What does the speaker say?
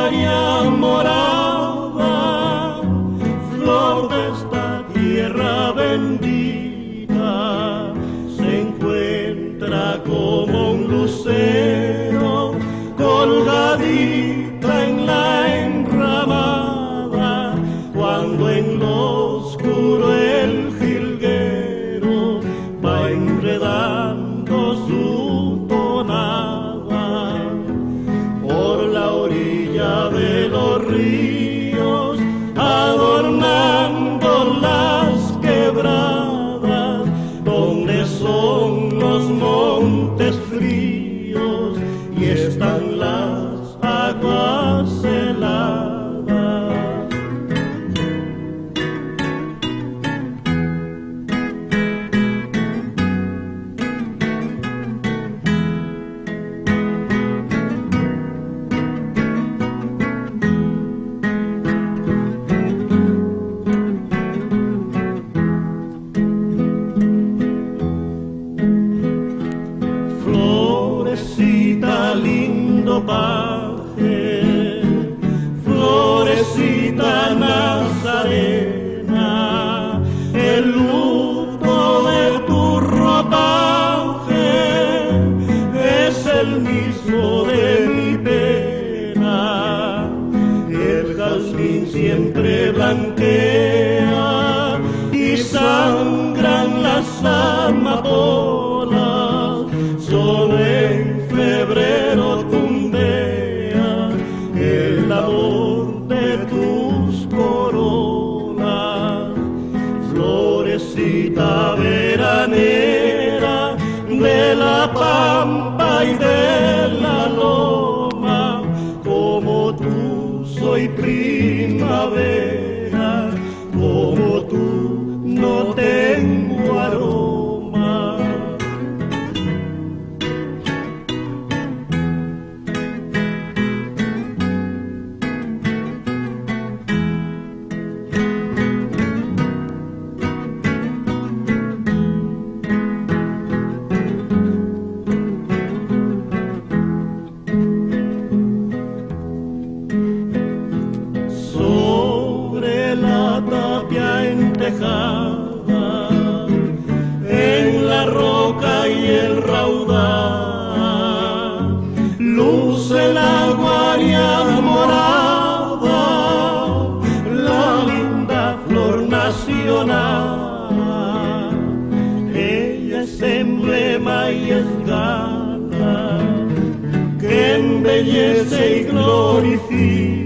guaria morada, flor de esta tierra bendita, se encuentra como un lucero colgadita en la enramada, cuando en lo oscuro el jilguero va enredando su tonada por la orilla de los ríos, adornando las quebradas donde son los montes fríos y están las aguas heladas. Florecita, lindo paje, florecita nazarena, el luto de tu ropaje es el mismo de mi pena. El jazmín siempre blanquea y sangran las amapolas, solo en febrero tumbea el amor de tus corolas. Florecita veranera de la pampa y de la loma, como tú soy primavera, como tú no tengo aroma. Sobre la tapia entejada, en la roca y el raudal, luce la guaria morada, la linda flor nacional. Ella es emblema y es gala que embellece y glorifica